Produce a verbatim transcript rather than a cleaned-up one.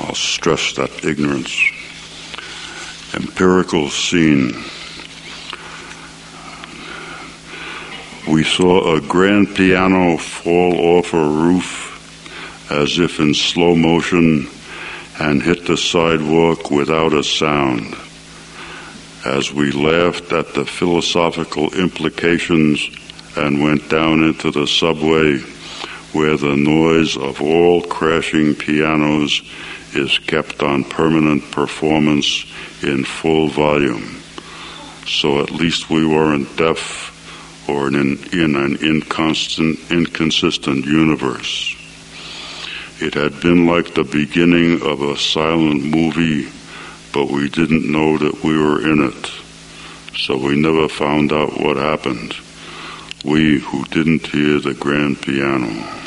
I'll stress that ignorance. Empirical scene. We saw a grand piano fall off a roof as if in slow motion and hit the sidewalk without a sound. As we laughed at the philosophical implications and went down into the subway where the noise of all crashing pianos is kept on permanent performance in full volume. So at least we weren't deaf or in, in an inconstant, inconsistent universe. It had been like the beginning of a silent movie, but we didn't know that we were in it. So we never found out what happened. We who didn't hear the grand piano.